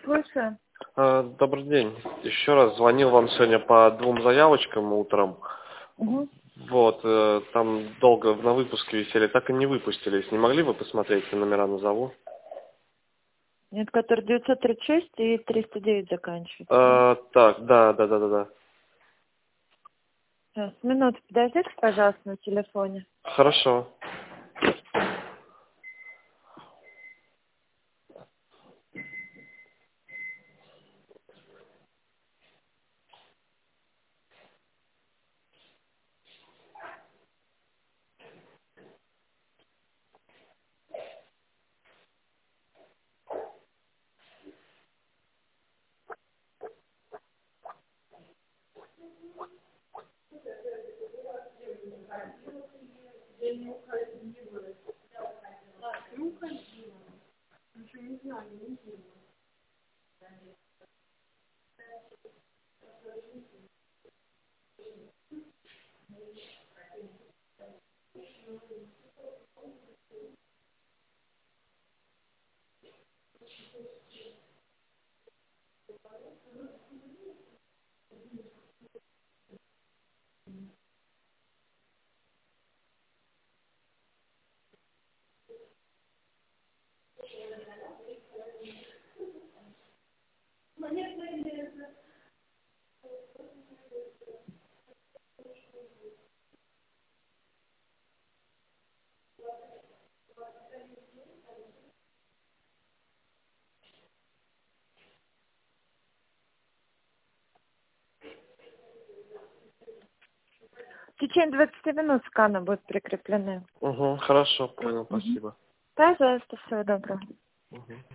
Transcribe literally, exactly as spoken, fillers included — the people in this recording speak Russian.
Слушаю. А, Добрый день. Еще раз звонил вам сегодня по двум заявочкам утром. Угу. Вот, э, там долго на выпуске висели, так и не выпустились. Не могли бы посмотреть, я номера назову? Нет, который девятьсот тридцать шесть и триста девять заканчивается. А, так, да, да, да, да, да. Сейчас, минуту, подождите, пожалуйста, на телефоне. Хорошо. В течение двадцати минут сканы будут прикреплены. Угу, хорошо, понял, Угу. спасибо. Пожалуйста, всего доброго. Угу.